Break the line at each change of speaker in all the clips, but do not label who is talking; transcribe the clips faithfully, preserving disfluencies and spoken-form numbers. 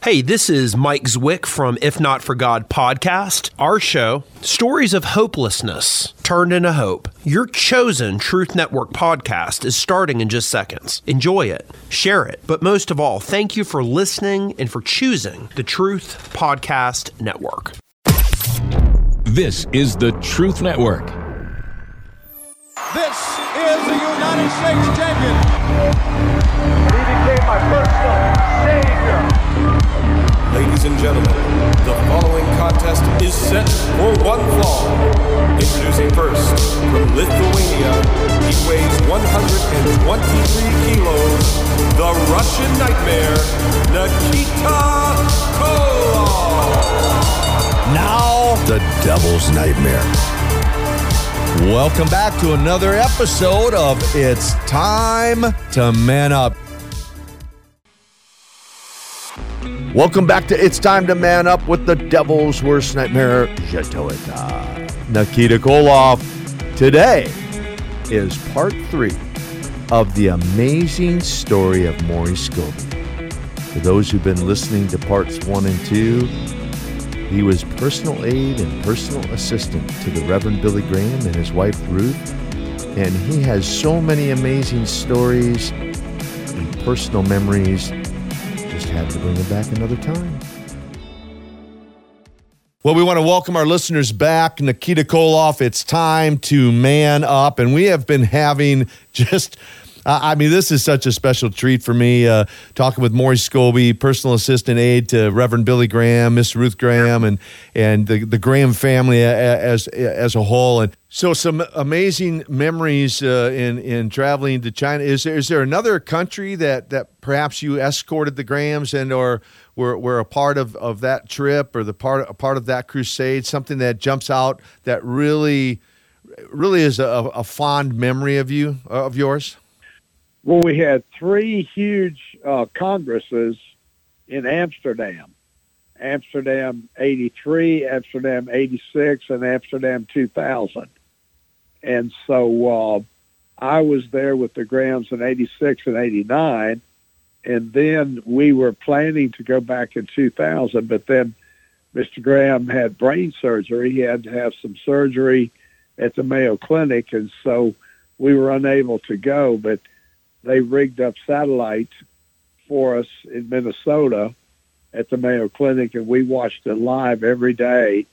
Hey, this is Mike Zwick from If Not For God podcast. Our show, stories of hopelessness turned into hope. Your chosen Truth Network podcast is starting in just seconds. Enjoy it, share it, but most of all, thank you for listening and for choosing the Truth Podcast Network.
This is the Truth Network.
This is the United States champion.
He became my personal savior.
Ladies and gentlemen, the following contest is set for one fall. Introducing first, from Lithuania, he weighs one hundred twenty-three kilos, the Russian Nightmare, Nikita Koloff.
Now, the Devil's Nightmare. Welcome back to another episode of It's Time to Man Up. Welcome back to It's Time to Man Up with the Devil's Worst Nightmare, Jatoita. Nikita Koloff. Today is part three of the amazing story of Maury Scobie. For those who've been listening to parts one and two, he was personal aide and personal assistant to the Reverend Billy Graham and his wife Ruth, and he has so many amazing stories and personal memories. Just had to bring him back another time. Well, we want to welcome our listeners back. Nikita Koloff, it's time to man up, and we have been having just... Uh, I mean, this is such a special treat for me, uh, talking with Maury Scobie, personal assistant aide to Reverend Billy Graham, Miss Ruth Graham, and and the, the Graham family as as a whole. And so some amazing memories uh, in, in traveling to China. Is there, is there another country that, that perhaps you escorted the Grahams and or were, were a part of, of that trip or the part, a part of that crusade, something that jumps out that really, really is a, a fond memory of you, of yours?
Well, we had three huge uh, congresses in Amsterdam. Amsterdam eighty-three, Amsterdam eighty-six, and Amsterdam two thousand. And so uh, I was there with the Grahams in eighty-six and eighty-nine, and then we were planning to go back in two thousand, but then Mister Graham had brain surgery. He had to have some surgery at the Mayo Clinic, and so we were unable to go, but they rigged up satellites for us in Minnesota at the Mayo Clinic, and we watched it live every day,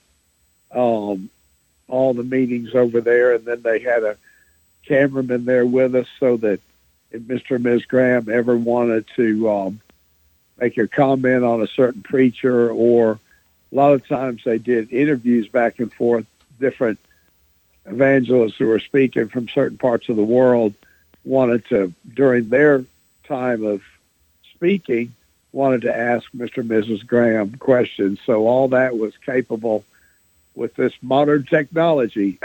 um, all the meetings over there. And then they had a cameraman there with us so that if Mister and Miz Graham ever wanted to um, make a comment on a certain preacher, or a lot of times they did interviews back and forth, different evangelists who were speaking from certain parts of the world wanted to, during their time of speaking, wanted to ask Mister and Missus Graham questions. So all that was capable with this modern technology.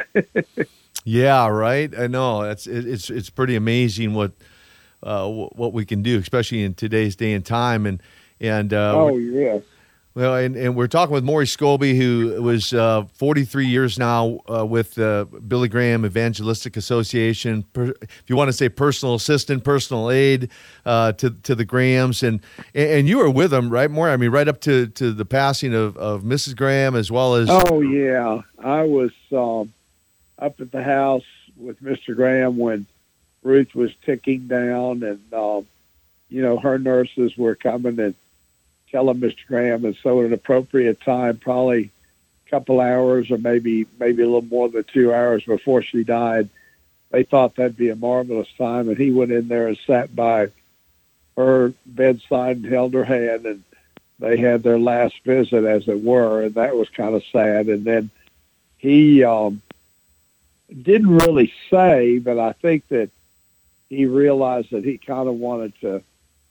Yeah, right. I know it's it's it's pretty amazing what uh, what we can do, especially in today's day and time. And and uh,
oh yes.
Well, and, and we're talking with Maury Scobie, who was uh, forty-three years now uh, with uh, Billy Graham Evangelistic Association. Per, if you want to say personal assistant, personal aide uh, to to the Grahams, and and you were with them, right, Maury? I mean, right up to, to the passing of, of Missus Graham, as well as.
Oh yeah, I was um, up at the house with Mister Graham when Ruth was ticking down, and um, you know, her nurses were coming and telling Mister Graham, and so at an appropriate time, probably a couple hours or maybe maybe a little more than two hours before she died, they thought that'd be a marvelous time, and he went in there and sat by her bedside and held her hand, and they had their last visit, as it were, and that was kind of sad. And then he um, didn't really say, but I think that he realized that he kind of wanted to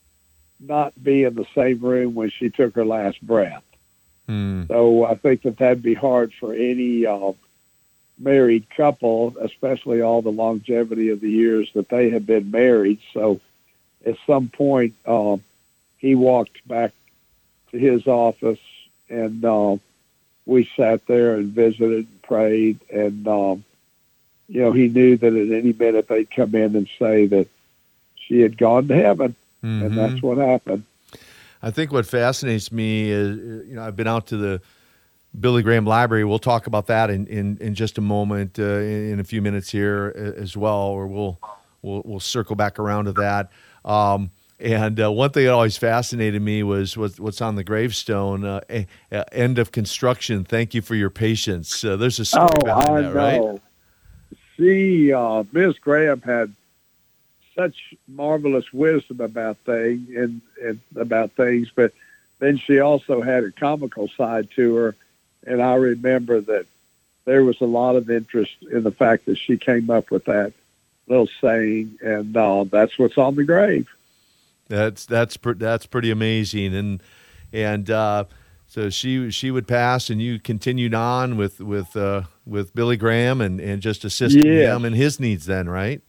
not be in the same room when she took her last breath.
Mm.
So I think that that'd be hard for any uh, married couple, especially all the longevity of the years that they have been married. So at some point, uh, he walked back to his office, and uh, we sat there and visited and prayed. And, um, you know, he knew that at any minute they'd come in and say that she had gone to heaven. Mm-hmm. And that's what happened.
I think what fascinates me is, you know, I've been out to the Billy Graham Library. We'll talk about that in, in, in just a moment, uh, in, in a few minutes here as well, or we'll we'll we'll circle back around to that. Um, and uh, one thing that always fascinated me was what, what's on the gravestone: uh, a, a end of construction. Thank you for your patience. Uh, there's a story
Oh,
behind
I
that,
know.
right?
She, uh, Miss Graham had such marvelous wisdom about things and, and about things, but then she also had a comical side to her. And I remember that there was a lot of interest in the fact that she came up with that little saying, and uh, that's what's on the grave.
That's that's that's pretty amazing, and and uh, so she she would pass, and you continued on with with uh, with Billy Graham and, and just assisting
Yes.
him and his needs. Then, right?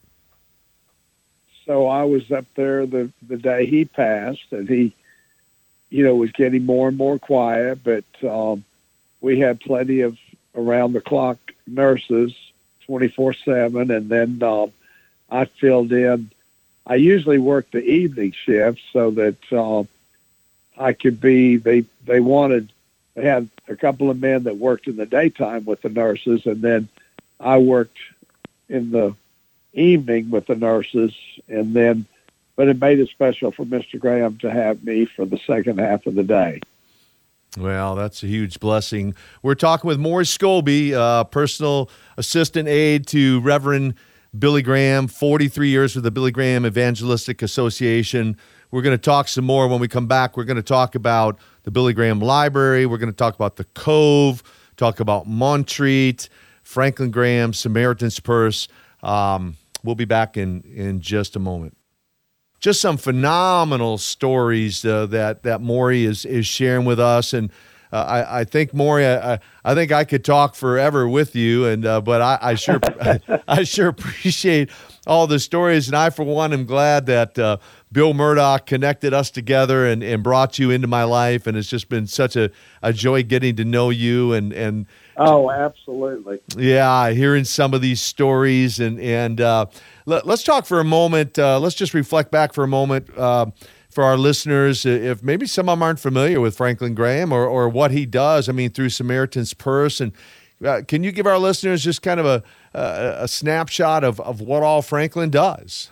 So I was up there the the day he passed, and he, you know, was getting more and more quiet, but um, we had plenty of around the clock nurses, twenty-four seven, and then um, I filled in. I usually work the evening shift so that uh, I could be, they, they wanted, they had a couple of men that worked in the daytime with the nurses, and then I worked in the evening with the nurses, and then, but it made it special for Mister Graham to have me for the second half of the day.
Well, that's a huge blessing. We're talking with Maury Scobie, uh, personal assistant aide to Reverend Billy Graham, forty-three years with the Billy Graham Evangelistic Association. We're going to talk some more when we come back. We're going to talk about the Billy Graham Library. We're going to talk about the Cove, talk about Montreat, Franklin Graham, Samaritan's Purse. Um, we'll be back in, in just a moment. Just some phenomenal stories uh, that that Maury is is sharing with us, and uh, I, I think Maury, I, I think I could talk forever with you, and uh, but I, I sure I, I sure appreciate all the stories, and I for one am glad that uh, Bill Murdoch connected us together and, and brought you into my life, and it's just been such a, a joy getting to know you and and.
Oh, absolutely.
Yeah, hearing some of these stories. And, and uh, let, let's talk for a moment. Uh, let's just reflect back for a moment uh, for our listeners. If maybe some of them aren't familiar with Franklin Graham or, or what he does, I mean, through Samaritan's Purse. And uh, can you give our listeners just kind of a, a, a snapshot of, of what all Franklin does?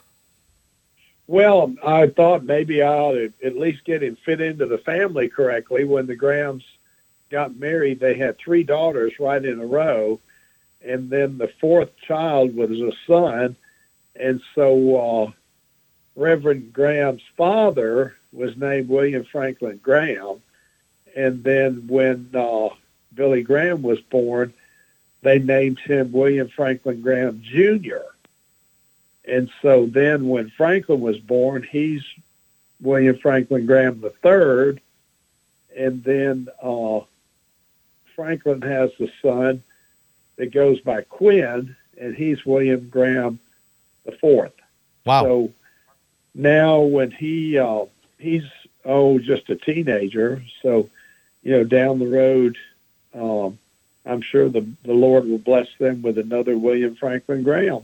Well, I thought maybe I ought to at least get him fit into the family correctly. When the Grahams got married, they had three daughters right in a row, and then the fourth child was a son. And so uh, Reverend Graham's father was named William Franklin Graham. And then when uh, Billy Graham was born, they named him William Franklin Graham Junior And so then when Franklin was born, he's William Franklin Graham the third. And then uh, Franklin has the son that goes by Quinn, and he's William Graham the fourth.
Wow.
So now when he uh, he's oh just a teenager, so you know down the road, um, I'm sure the the Lord will bless them with another William Franklin Graham.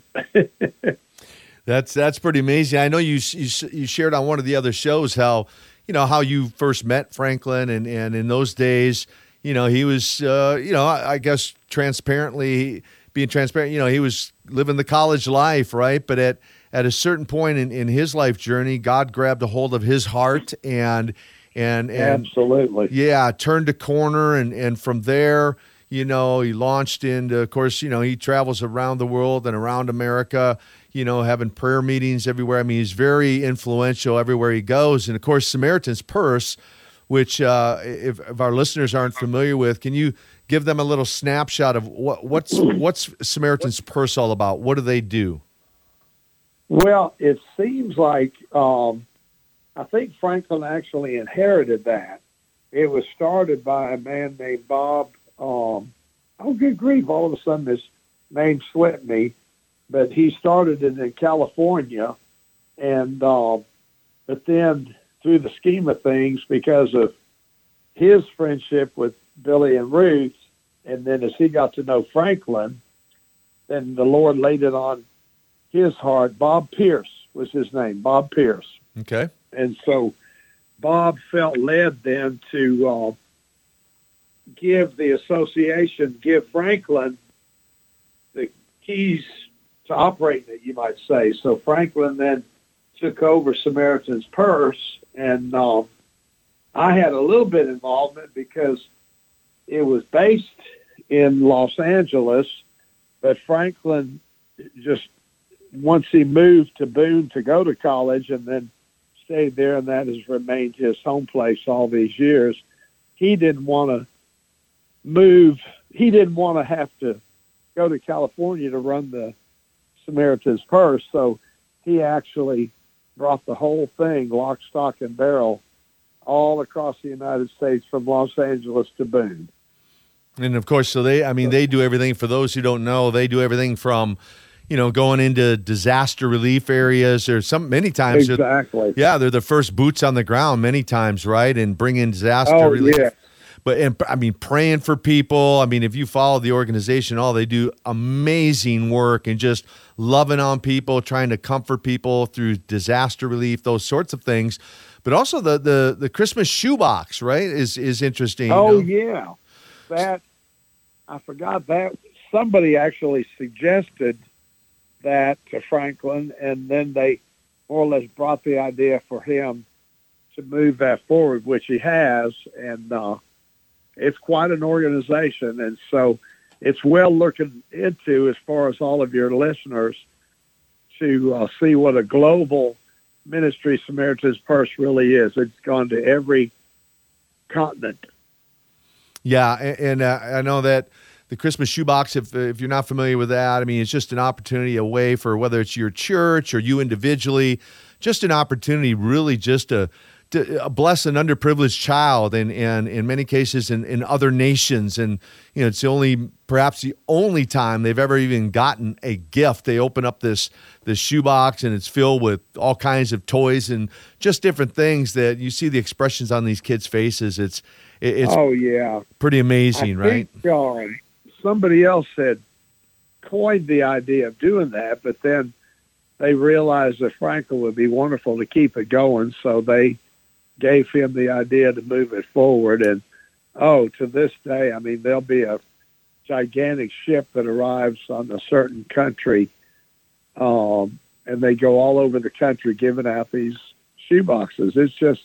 That's that's pretty amazing. I know you, you you shared on one of the other shows how you know how you first met Franklin, and, and in those days, you know he was uh, you know I, I guess transparently being transparent. You know he was living the college life, right? But at at a certain point in, in his life journey, God grabbed a hold of his heart and and and
absolutely,
yeah, turned a corner, and and from there, you know, he launched into. Of course, you know he travels around the world and around America. You know, having prayer meetings everywhere. I mean, he's very influential everywhere he goes. And, of course, Samaritan's Purse, which uh, if, if our listeners aren't familiar with, can you give them a little snapshot of what, what's what's Samaritan's Purse all about? What do they do?
Well, it seems like um, I think Franklin actually inherited that. It was started by a man named Bob. Um, oh, good grief, all of a sudden his name slipped me. But he started it in California, and uh, but then through the scheme of things, because of his friendship with Billy and Ruth, and then as he got to know Franklin, then the Lord laid it on his heart. Bob Pierce was his name, Bob Pierce.
Okay.
And so Bob felt led then to uh, give the association, give Franklin the keys to operating it, you might say. So Franklin then took over Samaritan's Purse, and um, I had a little bit involvement because it was based in Los Angeles, but Franklin just, once he moved to Boone to go to college and then stayed there, and that has remained his home place all these years, he didn't want to move. He didn't want to have to go to California to run the Samaritan's Purse, so he actually brought the whole thing, lock, stock, and barrel, all across the United States from Los Angeles to Boone.
And of course, so they, I mean, they do everything. For those who don't know, they do everything from, you know, going into disaster relief areas, or some, many times.
Exactly.
Yeah, they're the first boots on the ground many times, right? And bring in disaster
oh,
relief.
Yeah.
But, and, I mean, praying for people. I mean, if you follow the organization, all they do amazing work and just loving on people, trying to comfort people through disaster relief, those sorts of things. But also the the, the Christmas shoebox, right, is is interesting.
Oh,
you know?
yeah. That, I forgot that. Somebody actually suggested that to Franklin, and then they more or less brought the idea for him to move that forward, which he has, and uh, it's quite an organization, and so it's well looking into as far as all of your listeners to uh, see what a global ministry Samaritan's Purse really is. It's gone to every continent.
Yeah, and, and uh, I know that the Christmas shoebox, if if you're not familiar with that, I mean, it's just an opportunity, a way for whether it's your church or you individually, just an opportunity really just to, to bless an underprivileged child, and, and in many cases in, in other nations. And, you know, it's the only, perhaps the only time they've ever even gotten a gift. They open up this, this shoebox, and it's filled with all kinds of toys and just different things that you see the expressions on these kids' faces. It's It's
oh yeah,
pretty amazing,
I
right?
Think, uh, somebody else had coined the idea of doing that, but then they realized that Franklin would be wonderful to keep it going, so they gave him the idea to move it forward. And oh, to this day, I mean, there'll be a gigantic ship that arrives on a certain country, um, and they go all over the country giving out these shoeboxes. It's just,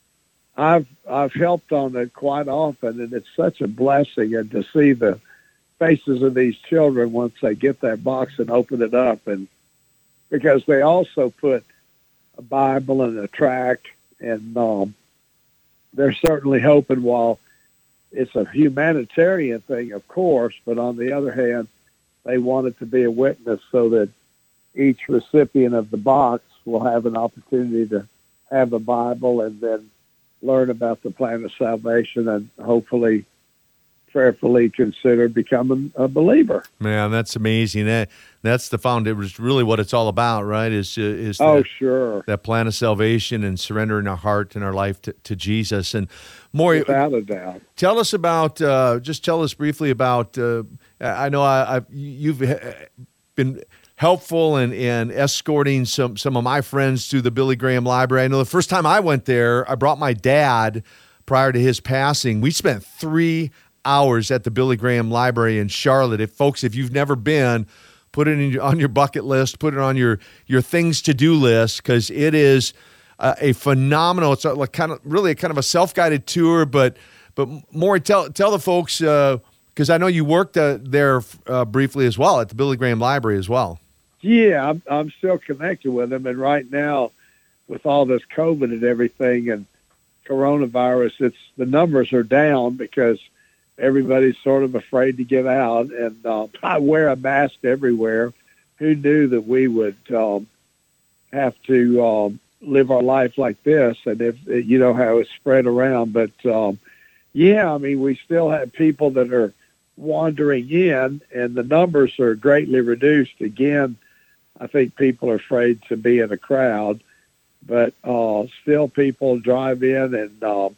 I've I've helped on it quite often, and it's such a blessing, and to see the faces of these children once they get that box and open it up, and because they also put a Bible and a tract, and um, they're certainly hoping, while it's a humanitarian thing, of course, but on the other hand, they want it to be a witness so that each recipient of the box will have an opportunity to have a Bible and then learn about the plan of salvation and hopefully prayerfully consider becoming a believer.
Man, that's amazing. That that's the found. It was really what it's all about, right? Is is
oh
that,
sure
that plan of salvation and surrendering our heart and our life to, to Jesus. And more,
without a doubt.
Tell us about. Uh, just tell us briefly about. Uh, I know I, I've, you've been helpful in, in escorting some some of my friends through the Billy Graham Library. I know the first time I went there, I brought my dad prior to his passing. We spent three hours at the Billy Graham Library in Charlotte. If folks, if you've never been, put it in your, on your bucket list, put it on your your things to do list, because it is uh, a phenomenal. It's like kind of really a kind of a self-guided tour, but but more tell tell the folks, because uh, I know you worked uh, there uh, briefly as well at the Billy Graham Library as well.
Yeah, I'm, I'm still connected with them, and right now, with all this COVID and everything and coronavirus, it's the numbers are down because everybody's sort of afraid to get out, and uh, I wear a mask everywhere. Who knew that we would um, have to um, live our life like this? And if you know how it's spread around, but um, yeah, I mean, we still have people that are wandering in, and the numbers are greatly reduced. Again, I think people are afraid to be in a crowd, but uh, still people drive in and uh,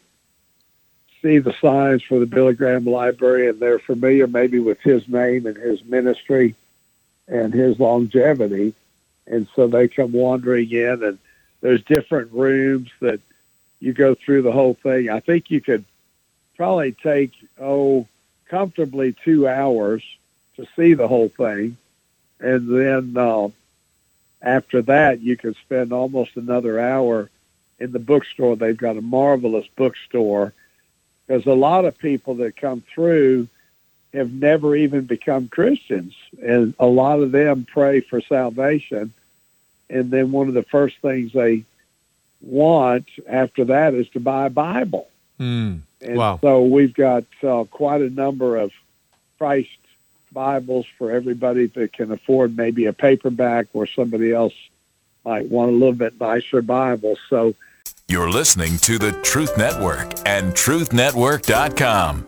see the signs for the Billy Graham Library, and they're familiar maybe with his name and his ministry and his longevity. And so they come wandering in, and there's different rooms that you go through the whole thing. I think you could probably take, oh, comfortably two hours to see the whole thing. And then uh, after that, you could spend almost another hour in the bookstore. They've got a marvelous bookstore, because a lot of people that come through have never even become Christians. And a lot of them pray for salvation. And then one of the first things they want after that is to buy a Bible.
Mm.
And
Wow.
so we've got uh, quite a number of priced Bibles for everybody that can afford maybe a paperback, or somebody else might want a little bit nicer Bible. So
you're listening to the Truth Network and truth network dot com.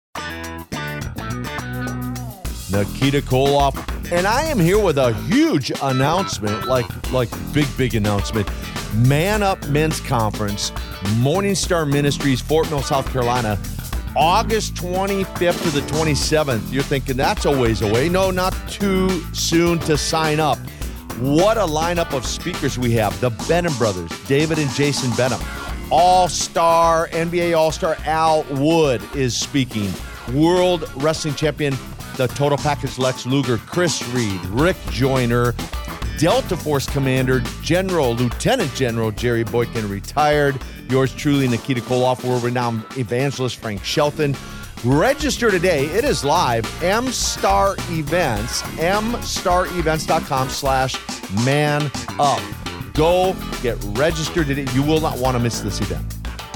Nikita Koloff, and I am here with a huge announcement, like like big, big announcement. Man Up Men's Conference, Morning Star Ministries, Fort Mill, South Carolina, August twenty-fifth to the twenty-seventh. You're thinking that's a ways away. No, not too soon to sign up. What a lineup of speakers we have. The Benham brothers, David and Jason Benham. All-Star, N B A All-Star Al Wood is speaking. World Wrestling Champion, the Total Package Lex Luger, Chris Reed, Rick Joyner, Delta Force Commander, General, Lieutenant General Jerry Boykin, retired. Yours truly, Nikita Koloff, world-renowned evangelist Frank Shelton. Register today. It is live. M-Star Events, m star events dot com slash man up. Go get registered today. You will not want to miss this event.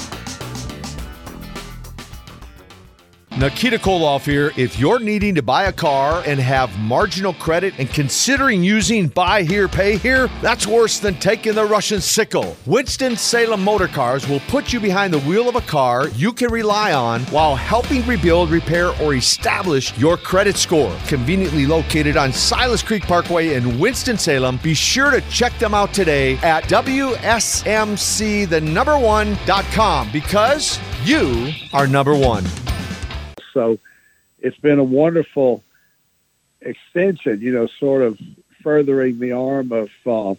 Nikita Koloff here. If you're needing to buy a car and have marginal credit and considering using buy here, pay here, that's worse than taking the Russian sickle. Winston-Salem Motor Cars will put you behind the wheel of a car you can rely on while helping rebuild, repair, or establish your credit score. Conveniently located on Silas Creek Parkway in Winston-Salem, be sure to check them out today at W S M C the number one dot com, because you are number one.
So it's been a wonderful extension, you know, sort of furthering the arm of uh,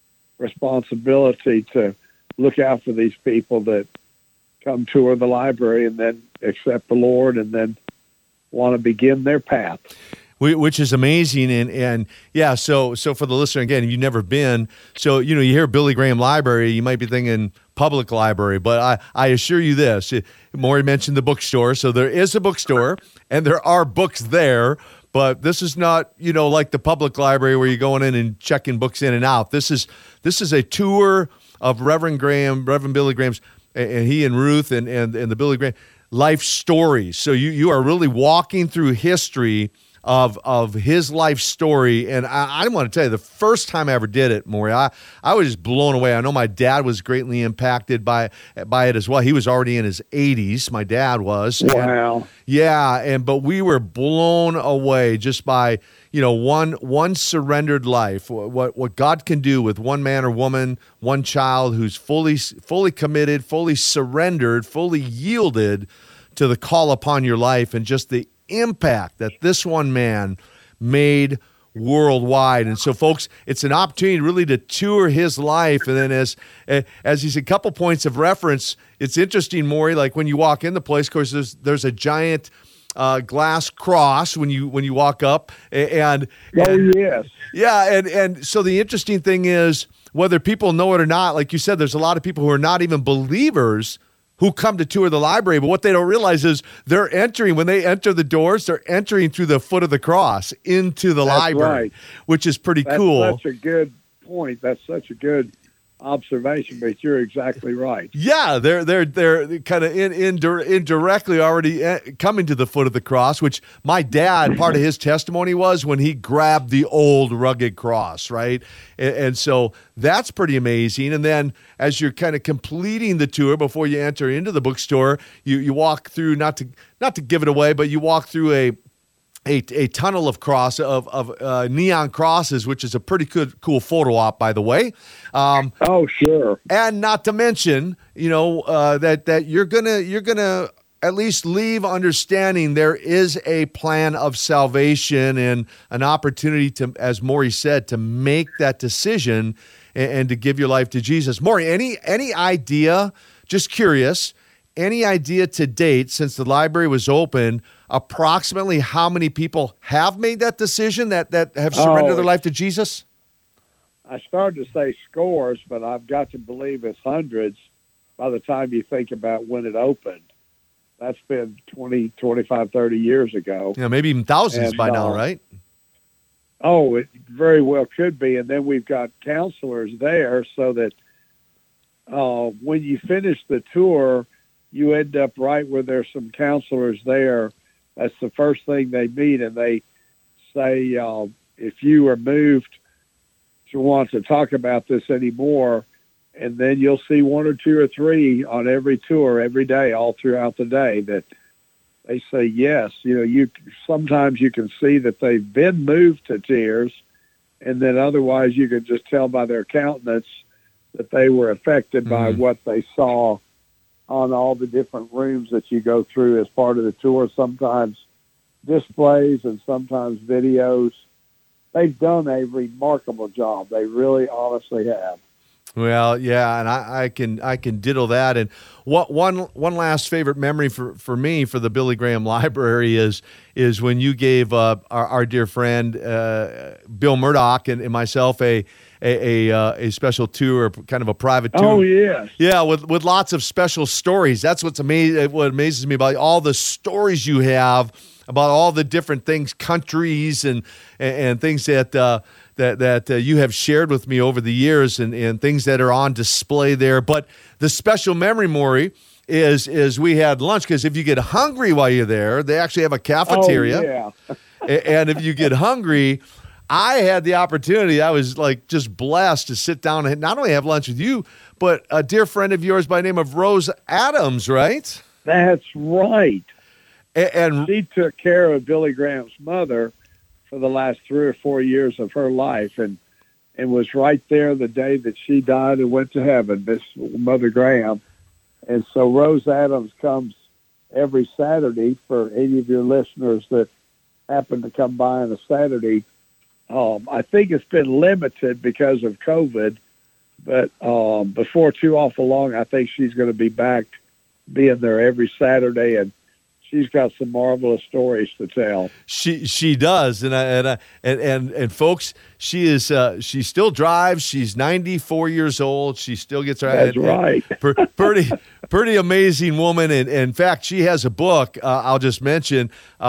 responsibility to look out for these people that come tour the library and then accept the Lord and then want to begin their path.
Which is amazing. And, and yeah, so so for the listener, again, if you've never been, so, you know, you hear Billy Graham Library, you might be thinking public library, but I, I assure you this, Maury mentioned the bookstore, so there is a bookstore, and there are books there, but this is not, you know, like the public library where you're going in and checking books in and out. This is this is a tour of Reverend Graham, Reverend Billy Graham's, and he and Ruth and, and, and the Billy Graham life stories. So you, you are really walking through history of of his life story. And I, I want to tell you, the first time I ever did it, Maury, I, I was just blown away. I know my dad was greatly impacted by by it as well. He was already in his eighties. My dad was.
Wow.
And, yeah, and but we were blown away just by, you know, one one surrendered life, what what God can do with one man or woman, one child who's fully fully committed, fully surrendered, fully yielded to the call upon your life, and just the impact that this one man made worldwide. And so, folks, it's an opportunity really to tour his life. And then as as he's a couple points of reference, it's interesting, Maury, like when you walk in the place, of course, there's there's a giant uh, glass cross when you when you walk up. And,
oh,
and
yes.
Yeah, and, and so the interesting thing is, whether people know it or not, like you said, there's a lot of people who are not even believers who come to tour the library, but what they don't realize is they're entering, when they enter the doors, they're entering through the foot of the cross into the
That's
library,
right.
which is pretty
That's
cool.
That's such a good point. That's such a good observation, but you're exactly right.
Yeah, they're they're they're kind of in, in, indirectly already coming to the foot of the cross, which my dad, part of his testimony was when he grabbed the old rugged cross, right? And, and so that's pretty amazing. And then as you're kind of completing the tour before you enter into the bookstore, you you walk through, not to not to give it away, but you walk through a A, a tunnel of cross of of uh, neon crosses, which is a pretty good, cool photo op, by the way. Um,
oh, sure.
And not to mention, you know, uh, that that you're gonna you're gonna at least leave understanding there is a plan of salvation and an opportunity to, as Maury said, to make that decision and, and to give your life to Jesus. Maury, any any idea? just curious, any idea to date since the library was open, approximately how many people have made that decision that, that have surrendered
Oh,
their life to Jesus?
I started to say scores, but I've got to believe it's hundreds by the time you think about when it opened. That's been twenty, twenty-five, thirty years ago.
Yeah, maybe even thousands
And,
by now,
uh,
right?
Oh, it very well could be. And then we've got counselors there so that uh, when you finish the tour, you end up right where there's some counselors there. That's the first thing they meet, and they say, uh, if you are moved to want to talk about this anymore, and then you'll see one or two or three on every tour every day, all throughout the day, that they say yes. You know, you sometimes you can see that they've been moved to tears, and then otherwise you can just tell by their countenance that they were affected by
Mhm.
what they saw on all the different rooms that you go through as part of the tour, sometimes displays and sometimes videos. They've done a remarkable job. They really honestly have.
Well, yeah, and I, I can I can diddle that. And what one one last favorite memory for, for me for the Billy Graham Library is is when you gave uh, our, our dear friend uh, Bill Murdoch and, and myself a a a, uh, a special tour, kind of a private tour.
Oh, yes.
Yeah, with with lots of special stories. That's what's amazing. What amazes me about all the stories you have about all the different things, countries, and and, and things that. Uh, that that uh, you have shared with me over the years, and, and things that are on display there. But the special memory, Maury, is is we had lunch, because if you get hungry while you're there, they actually have a cafeteria.
Oh, yeah.
A- and if you get hungry, I had the opportunity. I was like just blessed to sit down and not only have lunch with you, but a dear friend of yours by the name of Rose Adams, right?
That's right.
A- and
She took care of Billy Graham's mother for the last three or four years of her life, and and was right there the day that she died and went to heaven, Miss Mother Graham. And so Rose Adams comes every Saturday for any of your listeners that happen to come by on a Saturday. Um, I think it's been limited because of COVID, but um, before too awful long, I think she's going to be back being there every Saturday, and she's got some marvelous stories to tell.
She she does, and I, and I, and and and folks, she is uh, she still drives. She's ninety-four years old. She still gets her.
That's
and,
right.
And per, pretty pretty amazing woman, and, and in fact, she has a book. Uh, I'll just mention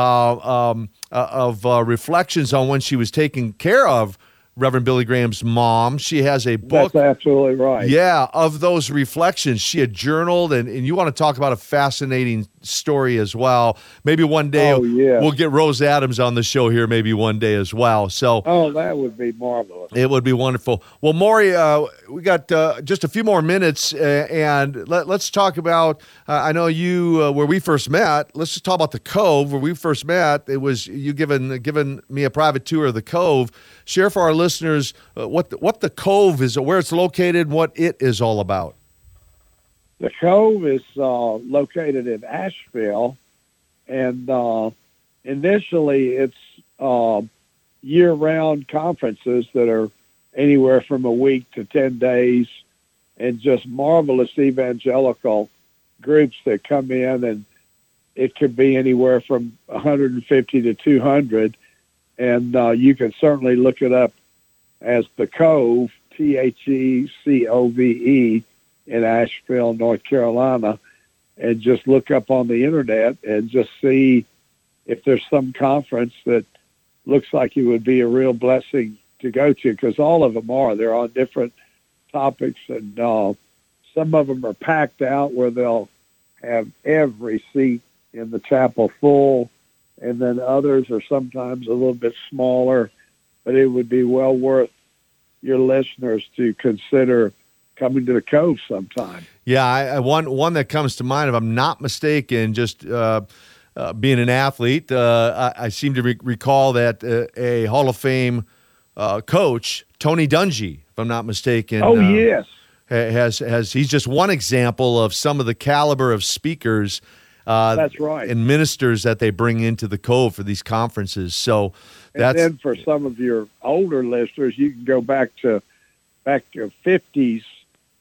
uh, um, uh, of uh, reflections on when she was taking care of Reverend Billy Graham's mom. She has a book.
That's absolutely right.
Yeah, of those reflections. She had journaled, and, and you want to talk about a fascinating story as well. Maybe one day
Oh, yeah.
we'll get Rose Adams on the show here maybe one day as well. So
Oh, that would be marvelous.
it would be wonderful. Well, Maury, uh, we got uh, just a few more minutes, uh, and let, let's talk about, uh, I know you, uh, where we first met, let's just talk about the Cove, where we first met. It was you given given me a private tour of the Cove. Share for our listeners uh, what, the, what the Cove is, where it's located, what it is all about.
The Cove is uh, located in Asheville, and uh, initially it's uh, year-round conferences that are anywhere from a week to ten days, and just marvelous evangelical groups that come in, and it could be anywhere from one hundred fifty to two hundred, and uh, you can certainly look it up as the Cove, T H E C O V E, in Asheville, North Carolina, and just look up on the internet and just see if there's some conference that looks like it would be a real blessing to go to, because all of them are. They're on different topics, and uh, some of them are packed out where they'll have every seat in the chapel full, and then others are sometimes a little bit smaller, but it would be well worth your listeners to consider coming to the Cove sometime.
Yeah, I, I, one one that comes to mind, if I'm not mistaken, just uh, uh, being an athlete, uh, I, I seem to re- recall that uh, a Hall of Fame uh, coach, Tony Dungy, if I'm not mistaken.
Oh,
uh,
yes.
Has has he's just one example of some of the caliber of speakers. Uh,
That's right.
And ministers that they bring into the Cove for these conferences. So that's
and then for some of your older listeners, you can go back to back to fifties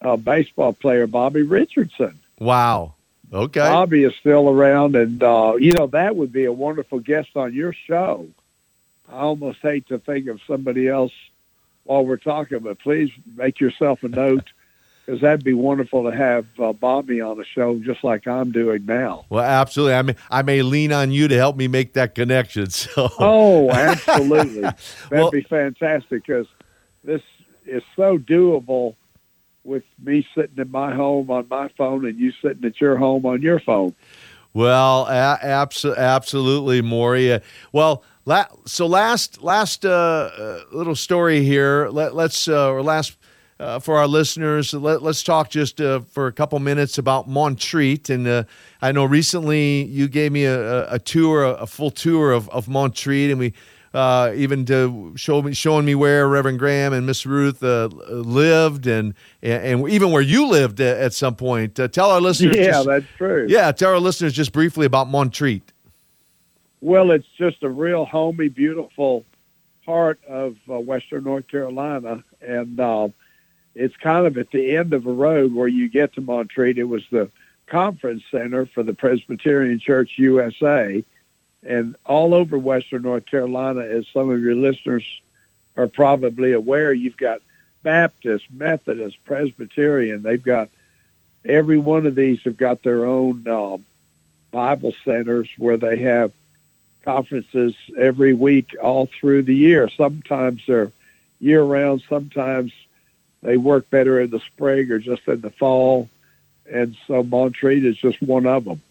uh, baseball player Bobby Richardson.
Wow. Okay.
Bobby is still around, and, uh, you know, that would be a wonderful guest on your show. I almost hate to think of somebody else while we're talking, but please make yourself a note, because that'd be wonderful to have uh, Bobby on the show just like I'm doing now.
Well, absolutely. I mean, I may lean on you to help me make that connection. So.
Oh, absolutely. That'd
Well,
be fantastic, because this is so doable with me sitting in my home on my phone and you sitting at your home on your phone.
Well, a- abs- absolutely, Maury. Uh, well, la- so last last uh, uh, little story here. Let, let's uh, or last uh, for our listeners. Let, let's talk just uh, for a couple minutes about Montreat. And uh, I know recently you gave me a, a tour, a full tour of, of Montreat, and we. Uh, even to show me, showing me where Reverend Graham and Miss Ruth uh, lived, and, and and even where you lived at, at some point. Uh, tell our listeners.
Yeah,
just,
that's true.
Yeah, tell our listeners just briefly about Montreat.
Well, it's just a real homey, beautiful part of uh, Western North Carolina, and uh, it's kind of at the end of a road where you get to Montreat. It was the conference center for the Presbyterian Church U S A. And all over Western North Carolina, as some of your listeners are probably aware, you've got Baptist, Methodist, Presbyterian. They've got, every one of these have got their own uh, Bible centers where they have conferences every week all through the year. Sometimes they're year-round. Sometimes they work better in the spring or just in the fall. And so Montreat is just one of them.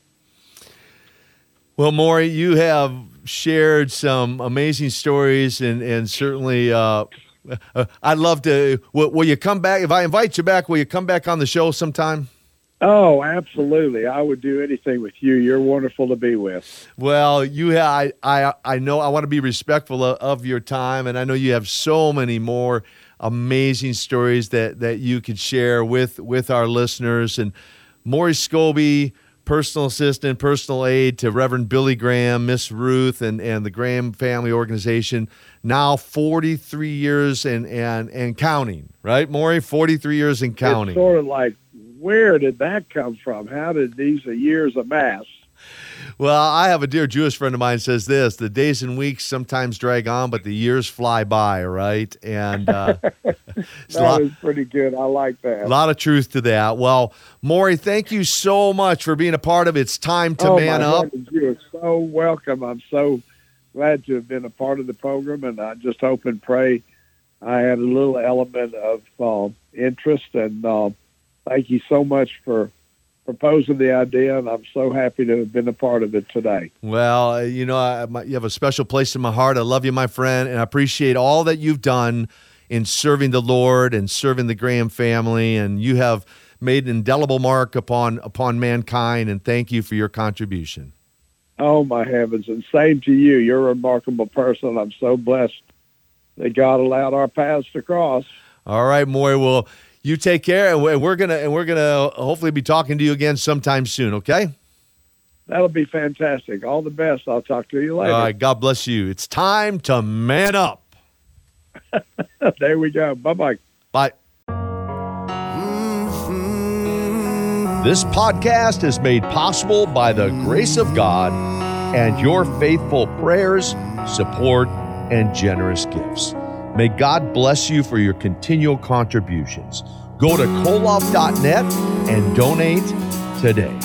Well, Maury, you have shared some amazing stories, and and certainly uh, uh, I'd love to. Will, will you come back? If I invite you back, will you come back on the show sometime?
Oh, absolutely. I would do anything with you. You're wonderful to be with.
Well, you have, I, I, I know I want to be respectful of, of your time, and I know you have so many more amazing stories that, that you could share with, with our listeners. And Maury Scobie, personal assistant, personal aide to Reverend Billy Graham, Miss Ruth, and, and the Graham Family Organization. Now forty-three years and, and, and counting, right, Maury? forty-three years and counting.
It's sort of like, where did that come from? How did these years amass?
Well, I have a dear Jewish friend of mine says this: the days and weeks sometimes drag on, but the years fly by, right? And uh,
that
lot,
is pretty good. I like that.
A lot of truth to that. Well, Maury, thank you so much for being a part of It's Time to
oh,
Man
my
Up.
God, you are so welcome. I'm so glad to have been a part of the program, and I just hope and pray I had a little element of uh, interest, and uh, thank you so much for proposing the idea, and I'm so happy to have been a part of it today.
Well, you know, I, my, you have a special place in my heart. I love you, my friend, and I appreciate all that you've done in serving the Lord and serving the Graham family, and you have made an indelible mark upon upon mankind, and thank you for your contribution.
Oh, my heavens, and same to you. You're a remarkable person. I'm so blessed that God allowed our paths to cross.
All right, Maury, well, you take care, and we're gonna and we're gonna hopefully be talking to you again sometime soon. Okay?
That'll be fantastic. All the best. I'll talk to you later.
All right. God bless you. It's time to man up.
There we go. Bye-bye.
Bye. This podcast is made possible by the grace of God and your faithful prayers, support, and generous gifts. May God bless you for your continual contributions. Go to koloff dot net and donate today.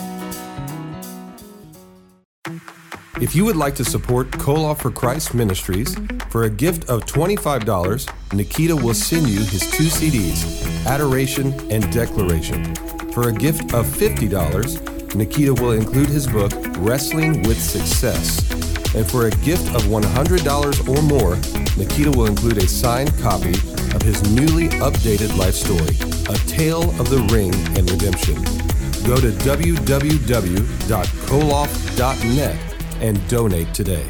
If you would like to support Koloff for Christ Ministries, for a gift of twenty-five dollars, Nikita will send you his two C Ds, Adoration and Declaration. For a gift of fifty dollars, Nikita will include his book, Wrestling with Success. And for a gift of one hundred dollars or more, Nikita will include a signed copy of his newly updated life story, A Tale of the Ring and Redemption. Go to w w w dot koloff dot net and donate today.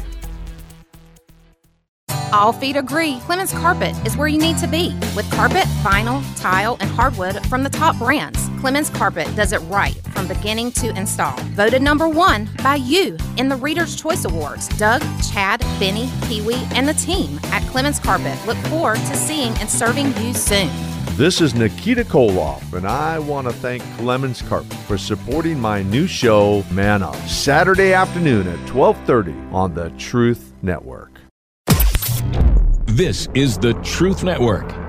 All feet agree Clemens Carpet is where you need to be. With carpet, vinyl, tile, and hardwood from the top brands, Clemens Carpet does it right from beginning to install. Voted number one by you in the Reader's Choice Awards. Doug, Chad, Benny, Pee-wee, and the team at Clemens Carpet look forward to seeing and serving you soon.
This is Nikita Koloff, and I want to thank Clemens Carpet for supporting my new show, Man Up, Saturday afternoon at twelve thirty on the Truth Network.
This is the Truth Network.